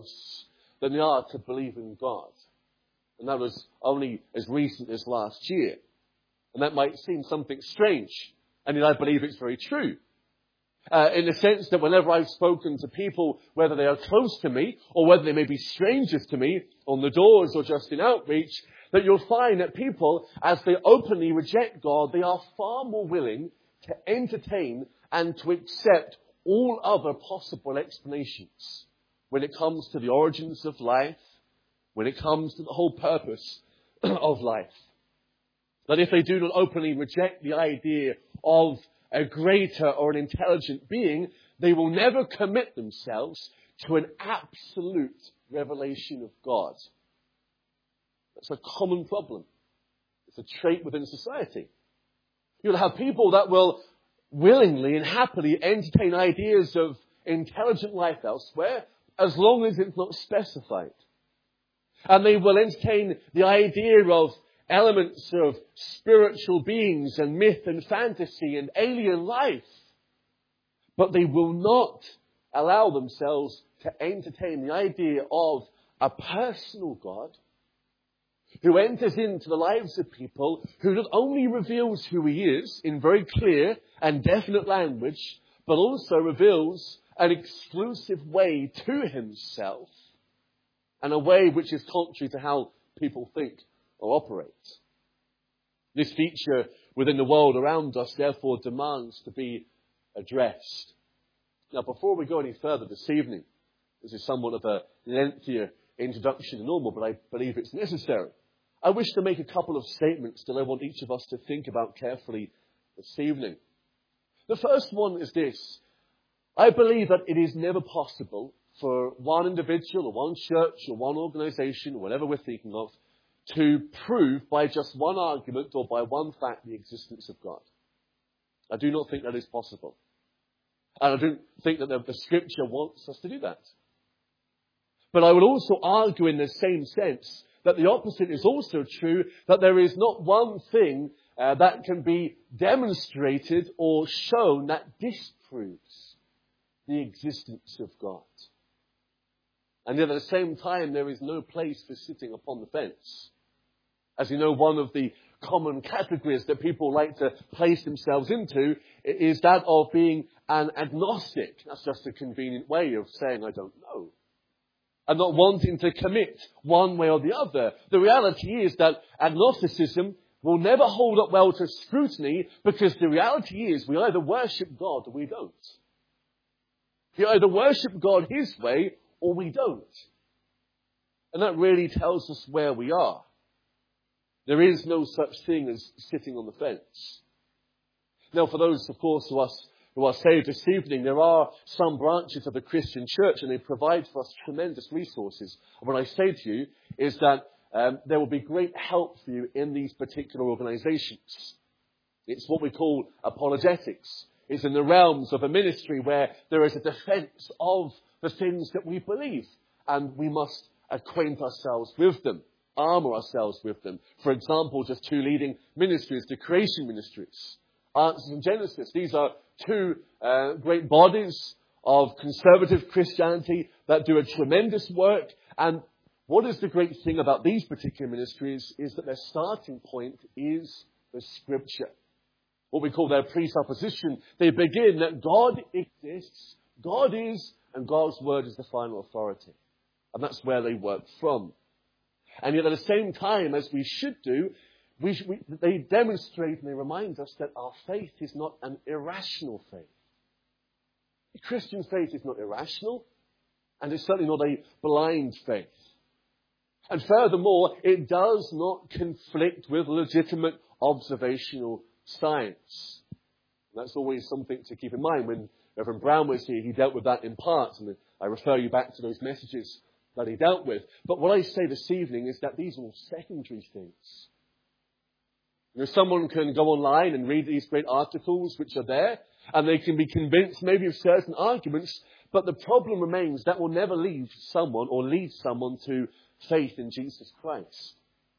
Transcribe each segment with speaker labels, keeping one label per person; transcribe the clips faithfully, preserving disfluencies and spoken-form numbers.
Speaker 1: close than they are to believe in God. And that was only as recent as last year. And that might seem something strange. And yet I believe it's very true. Uh, in the sense that whenever I've spoken to people, whether they are close to me or whether they may be strangers to me on the doors or just in outreach, that you'll find that people, as they openly reject God, they are far more willing to entertain and to accept all other possible explanations when it comes to the origins of life, when it comes to the whole purpose of life. That if they do not openly reject the idea of a greater or an intelligent being, they will never commit themselves to an absolute revelation of God. That's a common problem. It's a trait within society. You'll have people that will willingly and happily entertain ideas of intelligent life elsewhere, as long as it's not specified. And they will entertain the idea of elements of spiritual beings and myth and fantasy and alien life. But they will not allow themselves to entertain the idea of a personal God who enters into the lives of people, who not only reveals who he is in very clear and definite language, but also reveals an exclusive way to himself, and a way which is contrary to how people think or operate. This feature within the world around us, therefore, demands to be addressed. Now, before we go any further this evening, this is somewhat of a lengthier introduction than normal, but I believe it's necessary. I wish to make a couple of statements that I want each of us to think about carefully this evening. The first one is this. I believe that it is never possible for one individual or one church or one organization, or whatever we're thinking of, to prove by just one argument or by one fact the existence of God. I do not think that is possible. And I don't think that the, the Scripture wants us to do that. But I would also argue in the same sense that the opposite is also true, that there is not one thing uh, that can be demonstrated or shown that disproves the existence of God. And yet at the same time, there is no place for sitting upon the fence. As you know, one of the common categories that people like to place themselves into is that of being an agnostic. That's just a convenient way of saying, I don't know. And not wanting to commit one way or the other. The reality is that agnosticism will never hold up well to scrutiny, because the reality is we either worship God or we don't. We either worship God his way or we don't. And that really tells us where we are. There is no such thing as sitting on the fence. Now, for those, of course, who are, who are saved this evening, there are some branches of the Christian church, and they provide for us tremendous resources. And what I say to you is that um, there will be great help for you in these particular organizations. It's what we call apologetics. It's in the realms of a ministry where there is a defense of the things that we believe, and we must acquaint ourselves with them, armor ourselves with them. For example, just two leading ministries, the creation ministries, Answers in Genesis. These are two uh, great bodies of conservative Christianity that do a tremendous work. And what is the great thing about these particular ministries is that their starting point is the Scripture. What we call their presupposition. They begin that God exists, God is, and God's word is the final authority. And that's where they work from. And yet at the same time, as we should do, we, should, we, they demonstrate and they remind us that our faith is not an irrational faith. The Christian faith is not irrational, and it's certainly not a blind faith. And furthermore, it does not conflict with legitimate observational science. And that's always something to keep in mind. When Reverend Brown was here, he dealt with that in part, and I refer you back to those messages that he dealt with. But what I say this evening is that these are all secondary things. You know, someone can go online and read these great articles which are there, and they can be convinced maybe of certain arguments, but the problem remains that will never lead someone or lead someone to faith in Jesus Christ.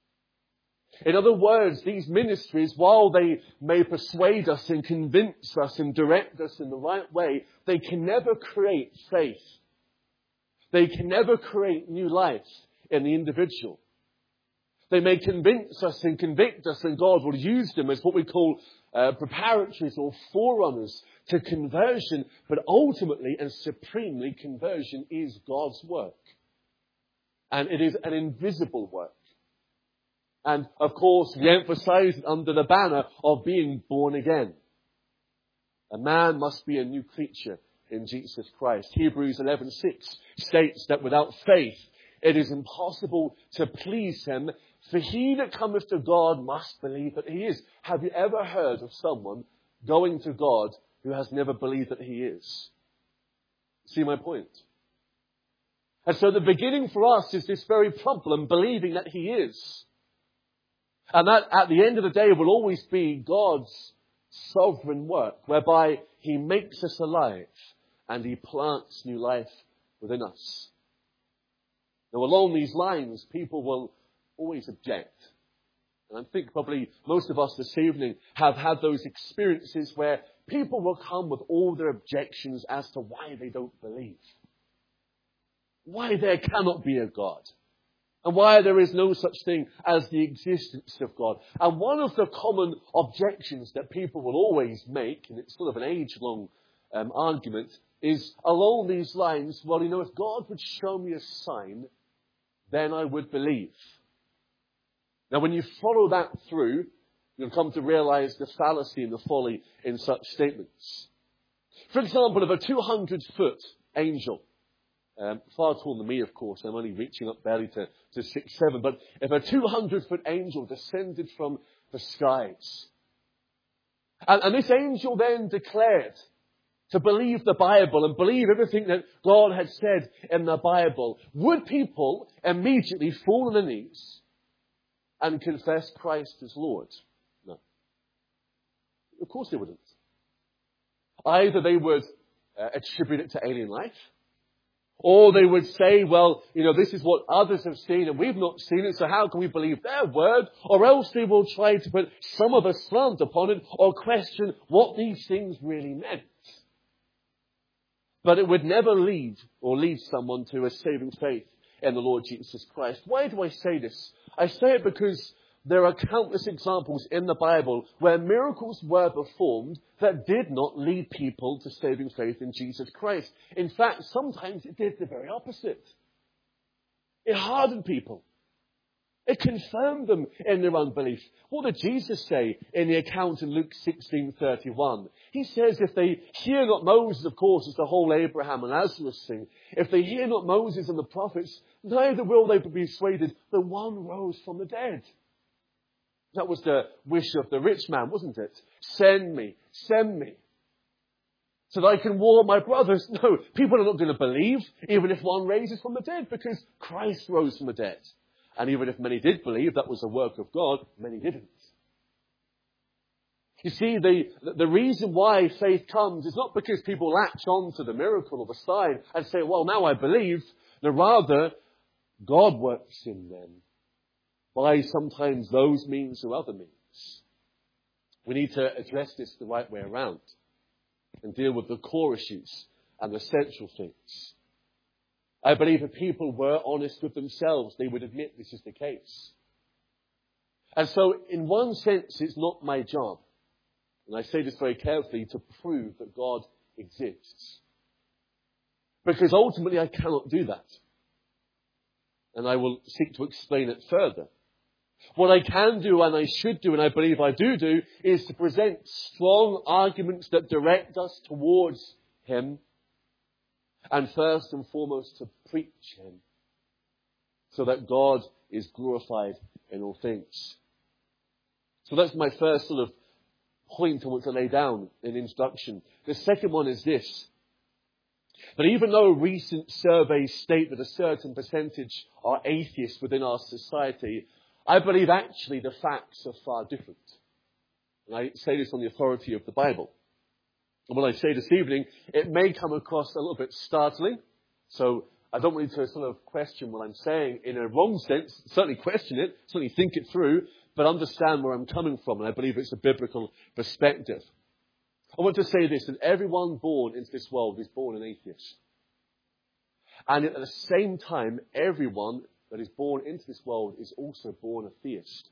Speaker 1: In other words, these ministries, while they may persuade us and convince us and direct us in the right way, they can never create faith. They can never create new life in the individual. They may convince us and convict us, and God will use them as what we call uh, preparatories or forerunners to conversion. But ultimately and supremely, conversion is God's work. And it is an invisible work. And of course, we emphasize it under the banner of being born again. A man must be a new creature in Jesus Christ. Hebrews eleven six states that without faith it is impossible to please him, for he that cometh to God must believe that he is. Have you ever heard of someone going to God who has never believed that he is? See my point? And so the beginning for us is this very problem, believing that he is. And that at the end of the day will always be God's sovereign work, whereby he makes us alive and he plants new life within us. Now, along these lines, people will always object. And I think probably most of us this evening have had those experiences where people will come with all their objections as to why they don't believe. Why there cannot be a God. And why there is no such thing as the existence of God. And one of the common objections that people will always make, and it's sort of an age-long um, argument, is along these lines, well, you know, if God would show me a sign, then I would believe. Now, when you follow that through, you'll come to realize the fallacy and the folly in such statements. For example, if a two hundred foot angel, um, far taller than me, of course, I'm only reaching up barely to, to six, seven, but if a two hundred foot angel descended from the skies, and, and this angel then declared to believe the Bible and believe everything that God had said in the Bible, would people immediately fall on their knees and confess Christ as Lord? No. Of course they wouldn't. Either they would uh, attribute it to alien life, or they would say, well, you know, this is what others have seen and we've not seen it, so how can we believe their word? Or else they will try to put some of a slant upon it or question what these things really meant. But it would never lead or lead someone to a saving faith in the Lord Jesus Christ. Why do I say this? I say it because there are countless examples in the Bible where miracles were performed that did not lead people to saving faith in Jesus Christ. In fact, sometimes it did the very opposite. It hardened people. It confirmed them in their unbelief. What did Jesus say in the account in Luke sixteen thirty-one? He says, if they hear not Moses, of course, it's the whole Abraham and Lazarus thing. If they hear not Moses and the prophets, neither will they be persuaded that one rose from the dead. That was the wish of the rich man, wasn't it? Send me, send me, so that I can warn my brothers. No, people are not going to believe, even if one raises from the dead, because Christ rose from the dead. And even if many did believe that was a work of God, many didn't. You see, the, the reason why faith comes is not because people latch on to the miracle or the sign and say, well, now I believe. No, rather, God works in them by sometimes those means or other means. We need to address this the right way around and deal with the core issues and the central things. I believe if people were honest with themselves, they would admit this is the case. And so, in one sense, it's not my job, and I say this very carefully, to prove that God exists. Because ultimately I cannot do that. And I will seek to explain it further. What I can do, and I should do, and I believe I do do, is to present strong arguments that direct us towards Him. And first and foremost, to preach Him, so that God is glorified in all things. So that's my first sort of point I want to lay down in introduction. The second one is this: that even though recent surveys state that a certain percentage are atheists within our society, I believe actually the facts are far different. And I say this on the authority of the Bible. And what I say this evening, it may come across a little bit startling. So I don't want you to sort of question what I'm saying in a wrong sense. Certainly question it, certainly think it through, but understand where I'm coming from. And I believe it's a biblical perspective. I want to say this, that everyone born into this world is born an atheist. And at the same time, everyone that is born into this world is also born a theist.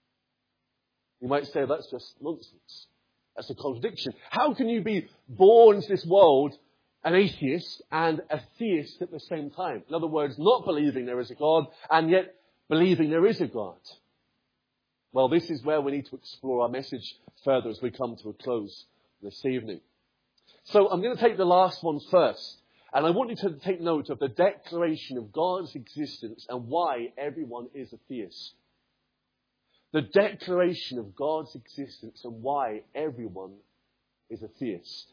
Speaker 1: You might say that's just nonsense. That's a contradiction. How can you be born into this world an atheist and a theist at the same time? In other words, not believing there is a God and yet believing there is a God. Well, this is where we need to explore our message further as we come to a close this evening. So I'm going to take the last one first. And I want you to take note of the declaration of God's existence and why everyone is a theist. The declaration of God's existence and why everyone is a theist.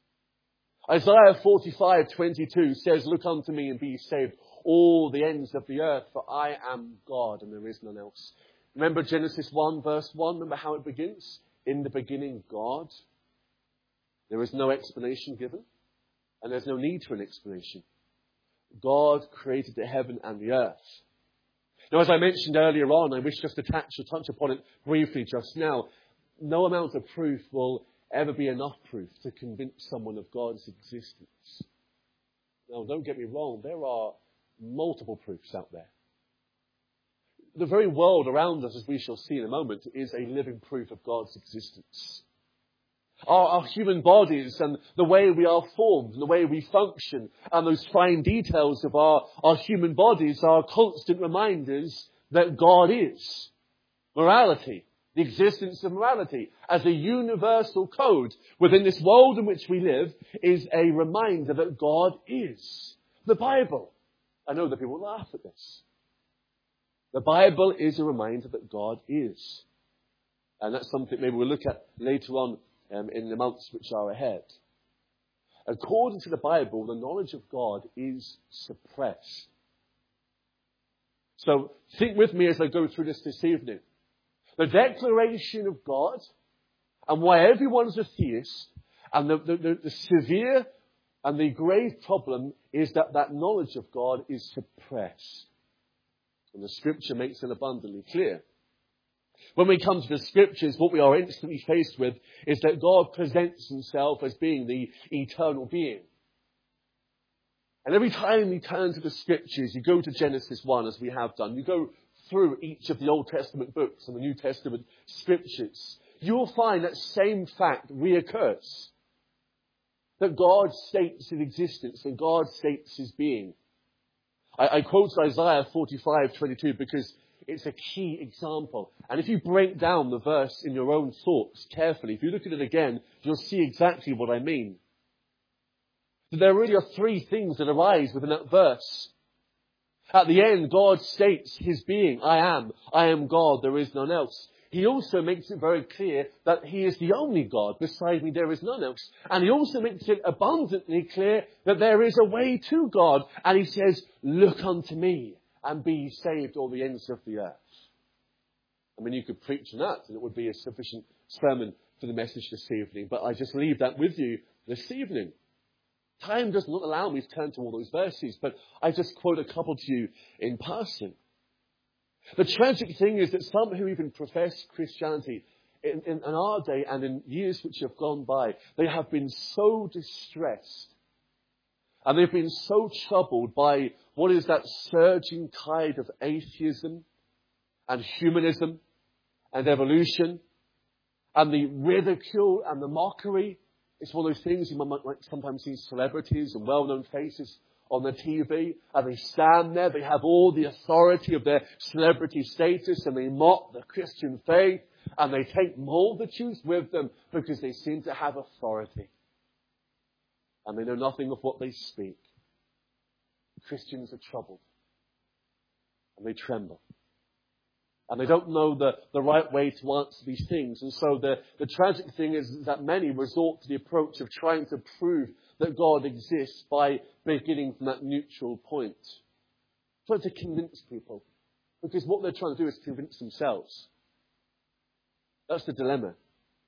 Speaker 1: Isaiah forty-five twenty-two says, "Look unto me and be ye saved, all the ends of the earth, for I am God and there is none else." Remember Genesis one verse one? Remember how it begins? In the beginning, God. There is no explanation given. And there's no need for an explanation. God created the heaven and the earth. Now, as I mentioned earlier on, I wish just to touch, to touch upon it briefly just now. No amount of proof will ever be enough proof to convince someone of God's existence. Now, don't get me wrong. There are multiple proofs out there. The very world around us, as we shall see in a moment, is a living proof of God's existence. Our, our human bodies and the way we are formed and the way we function and those fine details of our, our human bodies are constant reminders that God is. Morality, the existence of morality as a universal code within this world in which we live is a reminder that God is. The Bible. I know that people laugh at this. The Bible is a reminder that God is. And that's something maybe we'll look at later on Um, in the months which are ahead. According to the Bible, the knowledge of God is suppressed. So think with me as I go through this this evening. The declaration of God and why everyone's a theist and the, the, the, the severe and the grave problem is that that knowledge of God is suppressed. And the scripture makes it abundantly clear. When we come to the scriptures, what we are instantly faced with is that God presents himself as being the eternal being. And every time you turn to the scriptures, you go to Genesis one, as we have done. You go through each of the Old Testament books and the New Testament scriptures. You'll find that same fact reoccurs. That God states his existence and God states his being. I, I quote Isaiah forty-five twenty-two because it's a key example. And if you break down the verse in your own thoughts carefully, if you look at it again, you'll see exactly what I mean. There really are three things that arise within that verse. At the end, God states his being. I am. I am God. There is none else. He also makes it very clear that he is the only God. Beside me, there is none else. And he also makes it abundantly clear that there is a way to God. And he says, look unto me and be ye saved, all the ends of the earth. I mean, you could preach on that, and it would be a sufficient sermon for the message this evening. But I just leave that with you this evening. Time does not allow me to turn to all those verses, but I just quote a couple to you in passing. The tragic thing is that some who even profess Christianity in, in, in our day and in years which have gone by, they have been so distressed and they've been so troubled by what is that surging tide of atheism and humanism and evolution and the ridicule and the mockery. It's one of those things you might sometimes see celebrities and well-known faces on the T V, and they stand there, they have all the authority of their celebrity status, and they mock the Christian faith, and they take multitudes with them because they seem to have authority. And they know nothing of what they speak. Christians are troubled. And they tremble. And they don't know the, the right way to answer these things. And so the, the tragic thing is that many resort to the approach of trying to prove that God exists by beginning from that neutral point. Trying to convince people. Because what they're trying to do is convince themselves. That's the dilemma.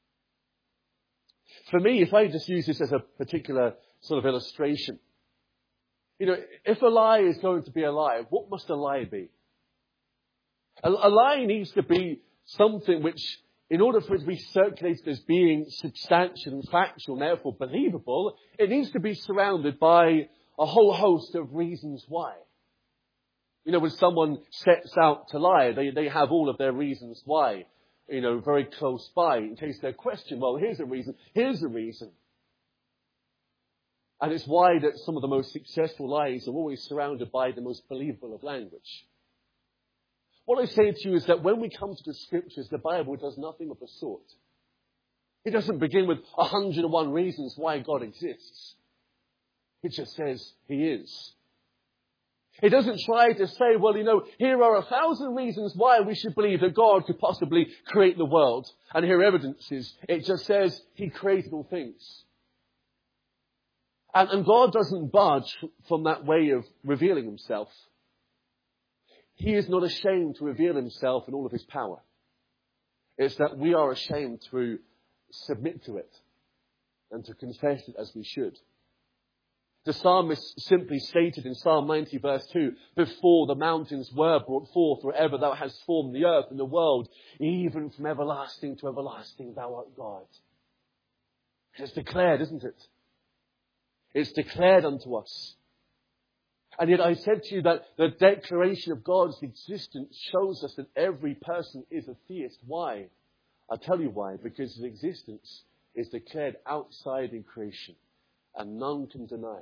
Speaker 1: For me, if I just use this as a particular sort of illustration, you know, if a lie is going to be a lie, what must a lie be? A, a lie needs to be something which, in order for it to be circulated as being substantial and factual and therefore believable, it needs to be surrounded by a whole host of reasons why. You know, when someone sets out to lie, they, they have all of their reasons why, you know, very close by in case they're questioned. Well, here's a reason, here's a reason. And it's why that some of the most successful lies are always surrounded by the most believable of language. What I say to you is that when we come to the Scriptures, the Bible does nothing of the sort. It doesn't begin with one hundred and one reasons why God exists. It just says He is. It doesn't try to say, well, you know, here are a thousand reasons why we should believe that God could possibly create the world. And here are evidences. It just says He created all things. And, and God doesn't budge from that way of revealing Himself. He is not ashamed to reveal Himself in all of His power. It's that we are ashamed to submit to it and to confess it as we should. The psalmist simply stated in Psalm ninety verse two, before the mountains were brought forth, wherever thou hast formed the earth and the world, even from everlasting to everlasting thou art God. It's declared, isn't it? It's declared unto us. And yet I said to you that the declaration of God's existence shows us that every person is a theist. Why? I'll tell you why. Because His existence is declared outside in creation. And none can deny it.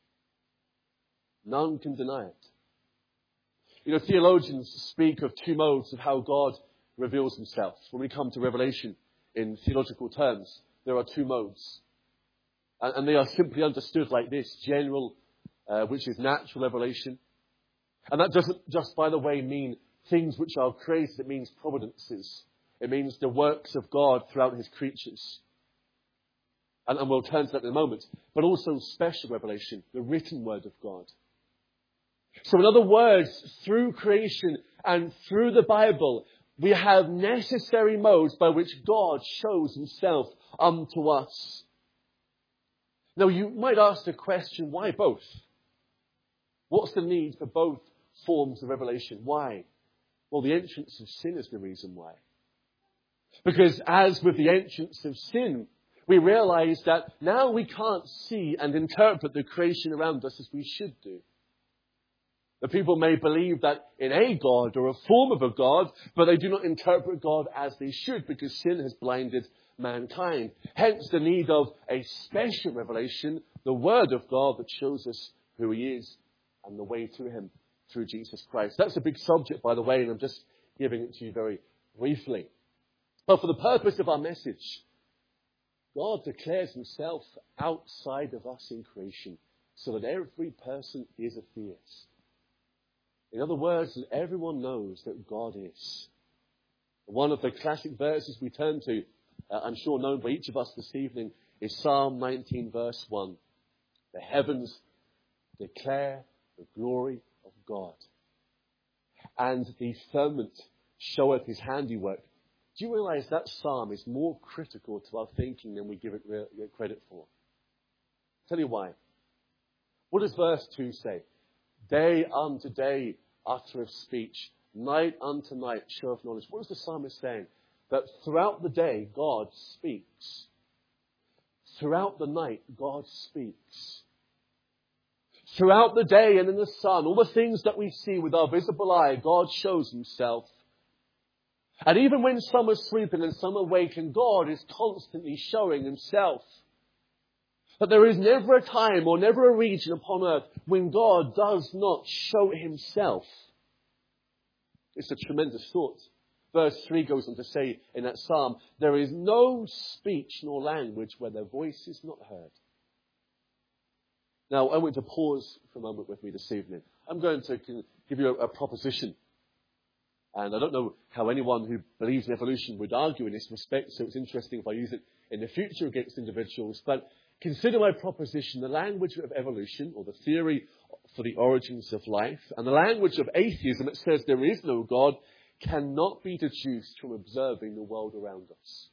Speaker 1: None can deny it. You know, theologians speak of two modes of how God reveals Himself. When we come to Revelation in theological terms, there are two modes. And, and they are simply understood like this. General, uh, which is natural revelation. And that doesn't just, by the way, mean things which are created. It means providences. It means the works of God throughout His creatures. And, and we'll turn to that in a moment. But also special revelation, the written word of God. So in other words, through creation and through the Bible, we have necessary modes by which God shows Himself unto us. Now you might ask the question, why both? What's the need for both forms of revelation? Why? Well, the entrance of sin is the reason why. Because as with the entrance of sin, we realize that now we can't see and interpret the creation around us as we should do. The people may believe that in a God or a form of a God, but they do not interpret God as they should because sin has blinded mankind. Hence the need of a special revelation, the Word of God that shows us who He is and the way to Him through Jesus Christ. That's a big subject, by the way, and I'm just giving it to you very briefly. But for the purpose of our message, God declares Himself outside of us in creation so that every person is a theist. In other words, everyone knows that God is. One of the classic verses we turn to, uh, I'm sure known by each of us this evening, is Psalm nineteen verse one. The heavens declare the glory of God, and the firmament showeth His handiwork. Do you realize that psalm is more critical to our thinking than we give it credit for? I'll tell you why. What does verse two say? Day unto day uttereth speech, night unto night showeth knowledge. What is the psalmist saying? That throughout the day God speaks. Throughout the night God speaks. Throughout the day and in the sun, all the things that we see with our visible eye, God shows Himself. And even when some are sleeping and some awaken, God is constantly showing Himself. But there is never a time or never a region upon earth when God does not show Himself. It's a tremendous thought. Verse three goes on to say in that psalm, there is no speech nor language where their voice is not heard. Now, I want to pause for a moment with me this evening. I'm going to give you a, a proposition. And I don't know how anyone who believes in evolution would argue in this respect, so it's interesting if I use it in the future against individuals. But consider my proposition, the language of evolution, or the theory for the origins of life, and the language of atheism that says there is no God, cannot be deduced from observing the world around us.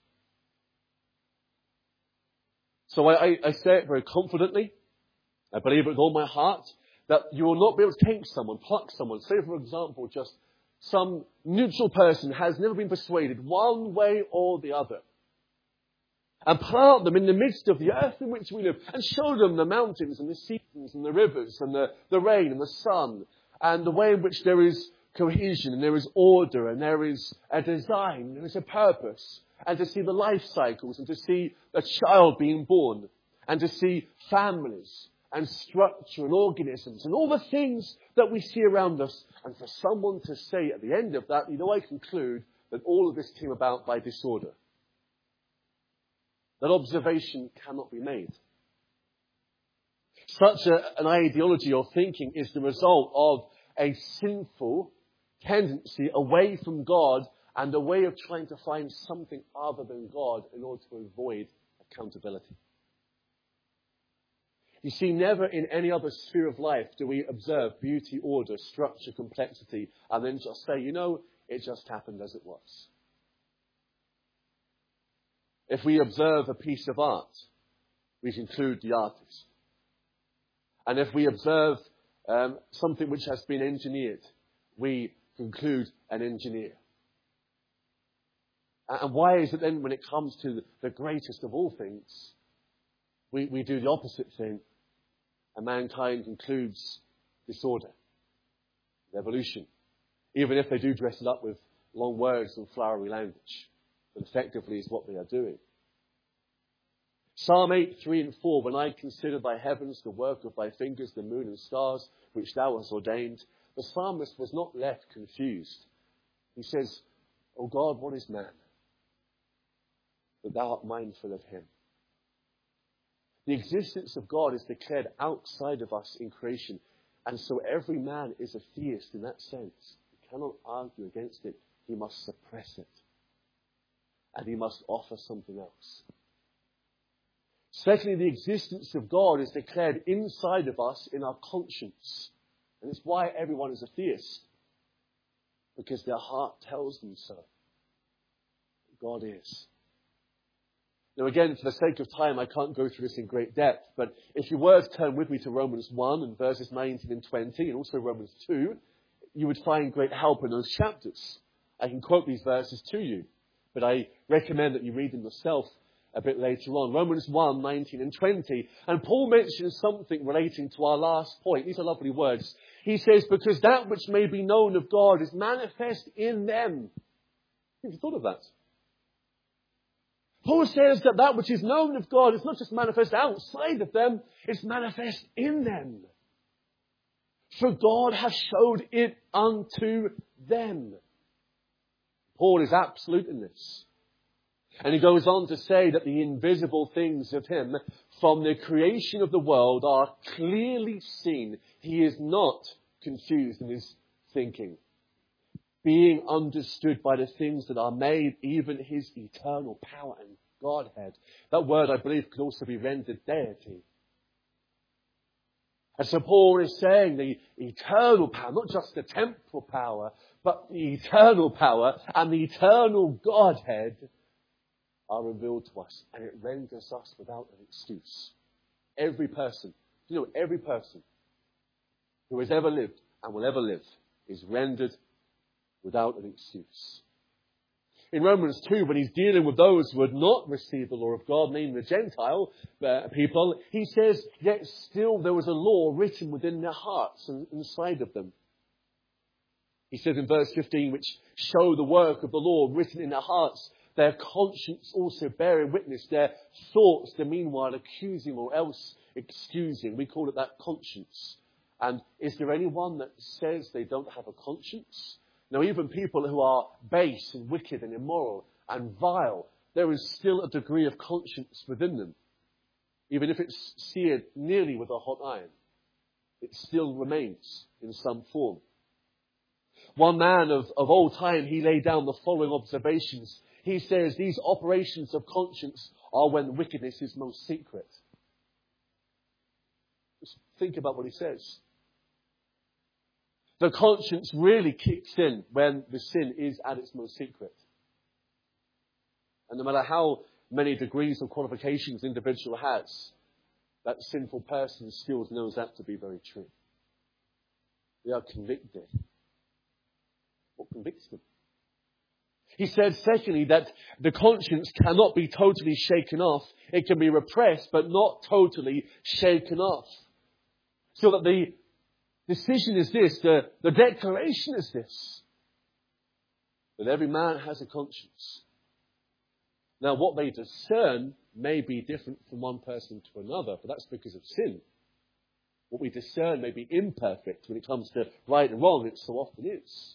Speaker 1: So I, I, I say it very confidently. I believe it with all my heart that you will not be able to take someone, pluck someone. Say, for example, just some neutral person has never been persuaded one way or the other. and plant them in the midst of the earth in which we live, and show them the mountains and the seasons and the rivers and the, the rain and the sun, and the way in which there is cohesion and there is order and there is a design and there is a purpose, and to see the life cycles and to see a child being born and to see families and structure and organisms and all the things that we see around us, and for someone to say at the end of that, you know, I conclude that all of this came about by disorder. That observation cannot be made. Such a, an ideology or thinking is the result of a sinful tendency away from God and a way of trying to find something other than God in order to avoid accountability. You see, never in any other sphere of life do we observe beauty, order, structure, complexity, and then just say, you know, it just happened as it was. If we observe a piece of art, we conclude the artist. And if we observe um, something which has been engineered, we conclude an engineer. And why is it then when it comes to the greatest of all things, we, we do the opposite thing, and mankind concludes disorder, revolution, even if they do dress it up with long words and flowery language, but effectively is what they are doing. Psalm eight, three and four, when I consider thy heavens, the work of thy fingers, the moon and stars, which thou hast ordained, the psalmist was not left confused. He says, O God, what is man, that thou art mindful of him? The existence of God is declared outside of us in creation, and so every man is a theist in that sense. He cannot argue against it. He must suppress it. And he must offer something else. Secondly, the existence of God is declared inside of us in our conscience. And it's why everyone is a theist. Because their heart tells them so. God is. Now again, for the sake of time, I can't go through this in great depth, but if you were to turn with me to Romans one and verses nineteen and twenty, and also Romans two, you would find great help in those chapters. I can quote these verses to you, but I recommend that you read them yourself a bit later on. Romans one, nineteen and twenty. And Paul mentions something relating to our last point. These are lovely words. He says, because that which may be known of God is manifest in them. Have you thought of that? Paul says that that which is known of God is not just manifest outside of them, it's manifest in them. For God hath showed it unto them. Paul is absolute in this. And he goes on to say that the invisible things of him from the creation of the world are clearly seen. He is not confused in his thinking. Being understood by the things that are made, even his eternal power and Godhead. That word, I believe, could also be rendered deity. And so Paul is saying the eternal power, not just the temporal power, but the eternal power and the eternal Godhead are revealed to us, and it renders us without an excuse. Every person, you know, every person who has ever lived and will ever live is rendered without an excuse. In Romans two, when he's dealing with those who had not received the law of God, namely the Gentile uh, people, he says, yet still there was a law written within their hearts and inside of them. He says in verse fifteen, which show the work of the law written in their hearts, their conscience also bearing witness, their thoughts, the meanwhile accusing or else excusing. We call it that conscience. And is there anyone that says they don't have a conscience? Now, even people who are base and wicked and immoral and vile, there is still a degree of conscience within them. Even if it's seared nearly with a hot iron, it still remains in some form. One man of, of old time, he laid down the following observations. He says these operations of conscience are when wickedness is most secret. Just think about what he says. The conscience really kicks in when the sin is at its most secret. And no matter how many degrees or qualifications the individual has, that sinful person still knows that to be very true. They are convicted. What convicts them? He said, secondly, that the conscience cannot be totally shaken off. It can be repressed, but not totally shaken off. So that the decision is this, the, the declaration is this, that every man has a conscience. Now, what they discern may be different from one person to another, but that's because of sin. What we discern may be imperfect when it comes to right and wrong, it so often is.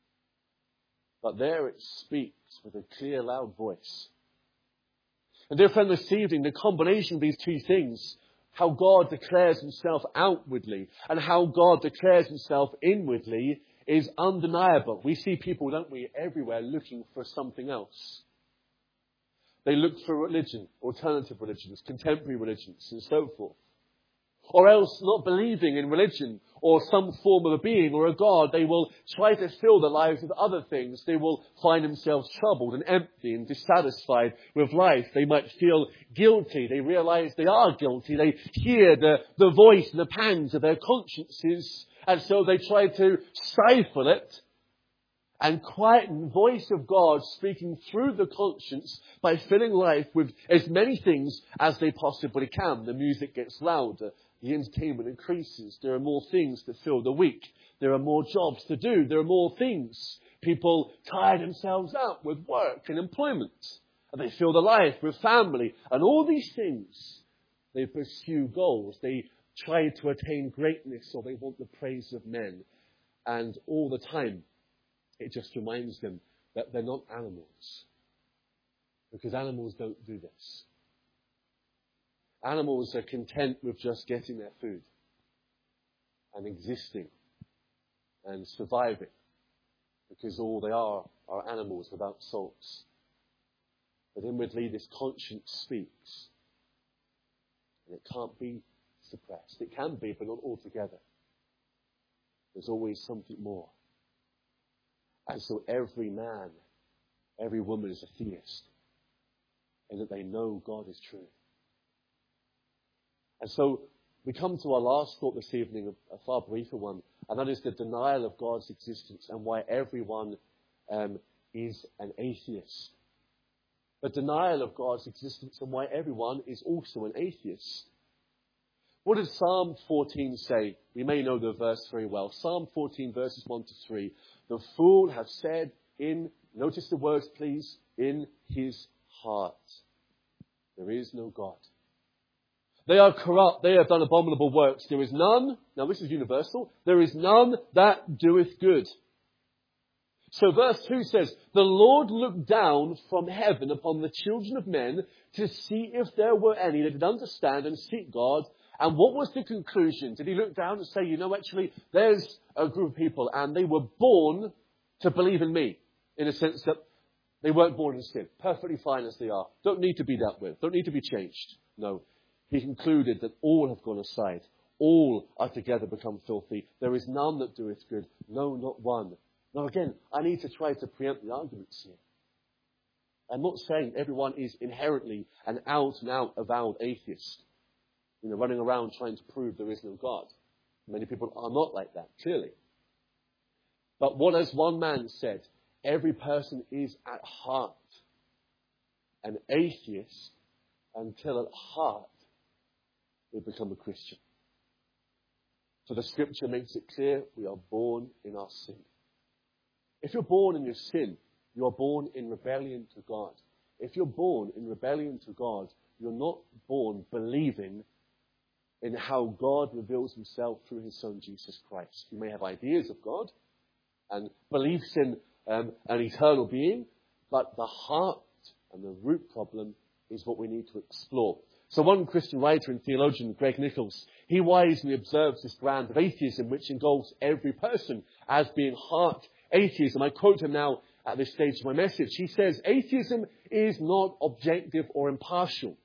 Speaker 1: But there it speaks with a clear, loud voice. And dear friend, this evening, the combination of these two things, how God declares himself outwardly and how God declares himself inwardly, is undeniable. We see people, don't we, everywhere looking for something else. They look for religion, alternative religions, contemporary religions, and so forth. Or else, not believing in religion or some form of a being or a God, they will try to fill their lives with other things. They will find themselves troubled and empty and dissatisfied with life. They might feel guilty. They realize they are guilty. They hear the, the voice and the pangs of their consciences, and so they try to stifle it and quieten the voice of God speaking through the conscience by filling life with as many things as they possibly can. The music gets louder. The entertainment increases. There are more things to fill the week. There are more jobs to do. There are more things. People tire themselves out with work and employment. And they fill their life with family. And all these things, they pursue goals. They try to attain greatness, or they want the praise of men. And all the time, it just reminds them that they're not animals. Because animals don't do this. Animals are content with just getting their food and existing and surviving, because all they are are animals without souls. But inwardly this conscience speaks, and it can't be suppressed. It can be, but not altogether. There's always something more. And so every man, every woman is a theist, in that they know God is true. And so we come to our last thought this evening, a far briefer one, and that is the denial of God's existence and why everyone um, is an atheist. The denial of God's existence and why everyone is also an atheist. What does Psalm fourteen say? We may know the verse very well. Psalm fourteen, verses one to three. The fool has said in, notice the words please, in his heart, there is no God. They are corrupt. They have done abominable works. There is none. Now this is universal. There is none that doeth good. So verse two says, the Lord looked down from heaven upon the children of men to see if there were any that did understand and seek God. And what was the conclusion? Did he look down and say, you know, actually, there's a group of people and they were born to believe in me, in a sense that they weren't born in sin, perfectly fine as they are, don't need to be dealt with, don't need to be changed. No. He concluded that all have gone aside. All are together become filthy. There is none that doeth good. No, not one. Now again, I need to try to preempt the arguments here. I'm not saying everyone is inherently an out and out avowed atheist. You know, running around trying to prove there is no God. Many people are not like that, clearly. But what as one man said, every person is at heart an atheist until at heart they become a Christian. For the scripture makes it clear we are born in our sin. If you're born in your sin, you are born in rebellion to God. If you're born in rebellion to God, you're not born believing in how God reveals himself through his Son, Jesus Christ. You may have ideas of God and beliefs in um, an eternal being, but the heart and the root problem is what we need to explore. So one Christian writer and theologian, Greg Nichols, he wisely observes this brand of atheism which engulfs every person as being heart atheism. I quote him now at this stage of my message. He says, atheism is not objective or impartial.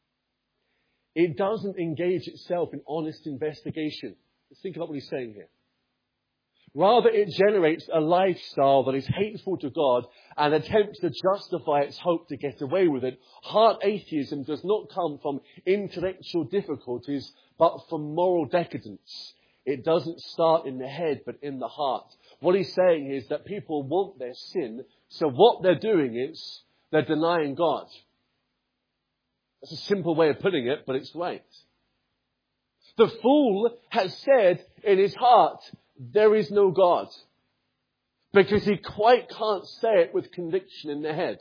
Speaker 1: It doesn't engage itself in honest investigation. Let's think about what he's saying here. Rather, it generates a lifestyle that is hateful to God and attempts to justify its hope to get away with it. Heart atheism does not come from intellectual difficulties, but from moral decadence. it doesn't start in the head, but in the heart. What he's saying is that people want their sin, so what they're doing is they're denying God. That's a simple way of putting it, but it's right. The fool has said in his heart, there is no God. Because he quite can't say it with conviction in the head.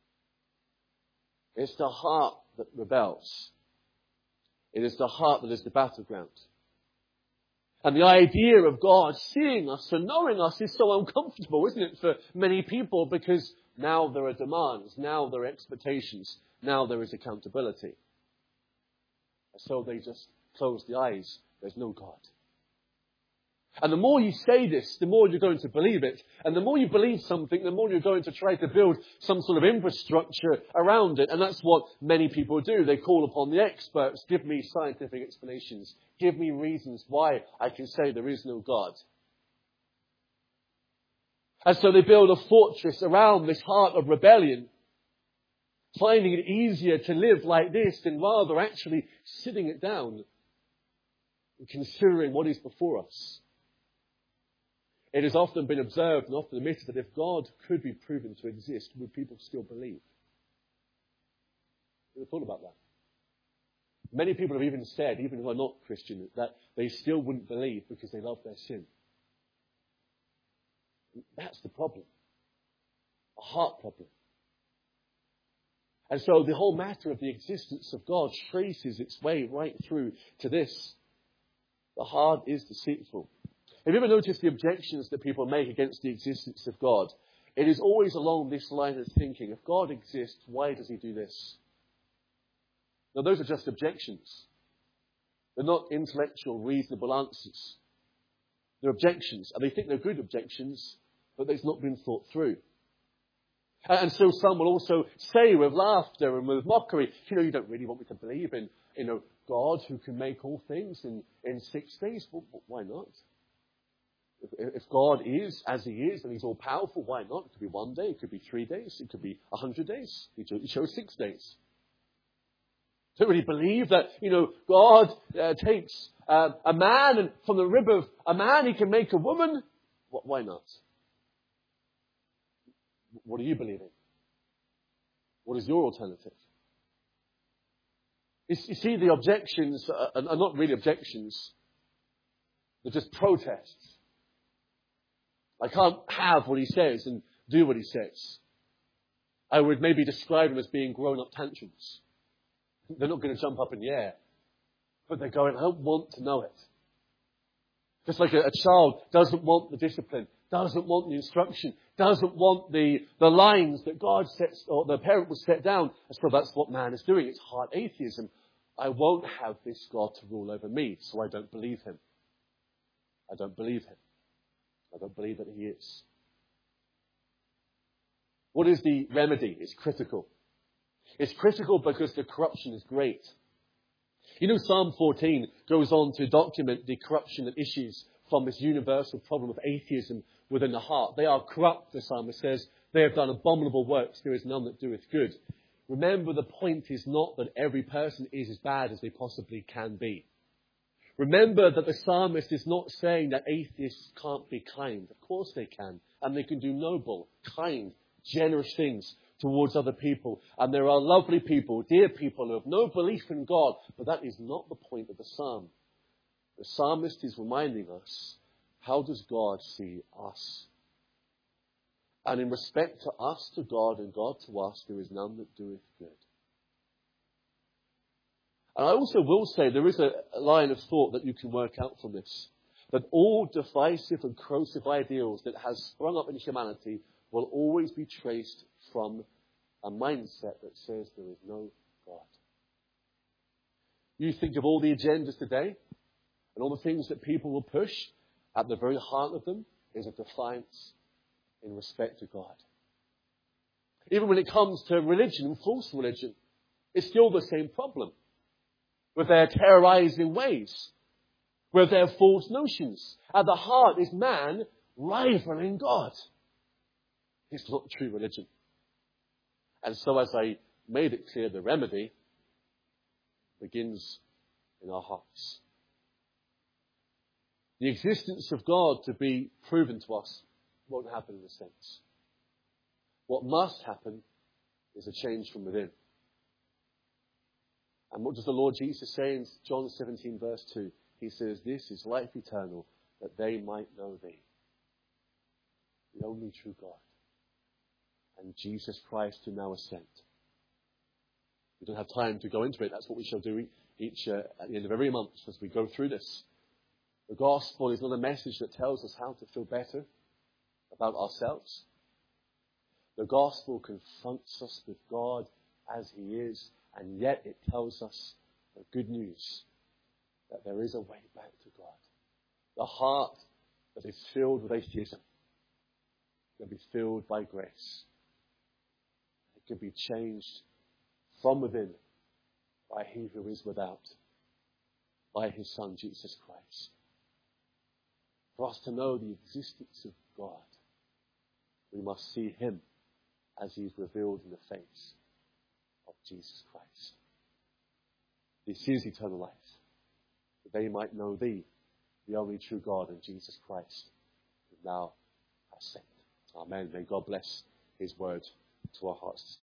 Speaker 1: It's the heart that rebels. It is the heart that is the battleground. And the idea of God seeing us and knowing us is so uncomfortable, isn't it, for many people, because now there are demands, now there are expectations, now there is accountability. And so they just close the eyes. There's no God. And the more you say this, the more you're going to believe it. And the more you believe something, the more you're going to try to build some sort of infrastructure around it. And that's what many people do. They call upon the experts. Give me scientific explanations. Give me reasons why I can say there is no God. And so they build a fortress around this heart of rebellion, finding it easier to live like this than rather actually sitting it down and considering what is before us. It has often been observed and often admitted that if God could be proven to exist, would people still believe? Have you thought about that? Many people have even said, even who are not Christian, that they still wouldn't believe because they love their sin. That's the problem. A heart problem. And so the whole matter of the existence of God traces its way right through to this. The heart is deceitful. Have you ever noticed the objections that people make against the existence of God? It is always along this line of thinking. If God exists, why does he do this? Now, those are just objections. They're not intellectual, reasonable answers. They're objections. And they think they're good objections, but they've not been thought through. And so some will also say with laughter and with mockery, you know, you don't really want me to believe in, you know, God who can make all things in, in six days. Well, why not? If God is as he is and he's all powerful, why not? It could be one day, it could be three days, it could be a hundred days. He chose six days. Don't really believe that, you know, God uh, takes uh, a man and from the rib of a man he can make a woman. Why not? What are you believing? What is your alternative? You see, the objections are not really objections. They're just protests. I can't have what he says and do what he says. I would maybe describe them as being grown-up tantrums. They're not going to jump up in the air. But they're going, I don't want to know it. Just like a, a child doesn't want the discipline, doesn't want the instruction, doesn't want the, the lines that God sets, or the parent will set down. And so that's what man is doing. It's heart atheism. I won't have this God to rule over me, so I don't believe him. I don't believe him. I don't believe that he is. What is the remedy? It's critical. It's critical because the corruption is great. You know, Psalm fourteen goes on to document the corruption that issues from this universal problem of atheism within the heart. They are corrupt, the psalmist says. They have done abominable works. There is none that doeth good. Remember, the point is not that every person is as bad as they possibly can be. Remember that the psalmist is not saying that atheists can't be kind. Of course they can. And they can do noble, kind, generous things towards other people. And there are lovely people, dear people who have no belief in God. But that is not the point of the psalm. The psalmist is reminding us, how does God see us? And in respect to us, to God, and God to us, there is none that doeth good. And I also will say there is a line of thought that you can work out from this. That all divisive and corrosive ideals that has sprung up in humanity will always be traced from a mindset that says there is no God. You think of all the agendas today and all the things that people will push, at the very heart of them is a defiance in respect to God. Even when it comes to religion and false religion, it's still the same problem. With their terrorizing ways, with their false notions. At the heart is man rivaling God. It's not true religion. And so, as I made it clear, the remedy begins in our hearts. The existence of God to be proven to us won't happen in a sense. What must happen is a change from within. And what does the Lord Jesus say in John seventeen verse two? He says, this is life eternal, that they might know thee, the only true God, and Jesus Christ who now is sent. We don't have time to go into it. That's what we shall do each uh, at the end of every month as we go through this. The gospel is not a message that tells us how to feel better about ourselves. The gospel confronts us with God as he is, and yet it tells us the good news that there is a way back to God. The heart that is filled with atheism can be filled by grace. It can be changed from within by he who is without, by his Son Jesus Christ. For us to know the existence of God, we must see him as he is revealed in the face of Jesus Christ. This is eternal life, that they might know thee, the only true God, and Jesus Christ, who now has sent. Amen. May God bless his word to our hearts.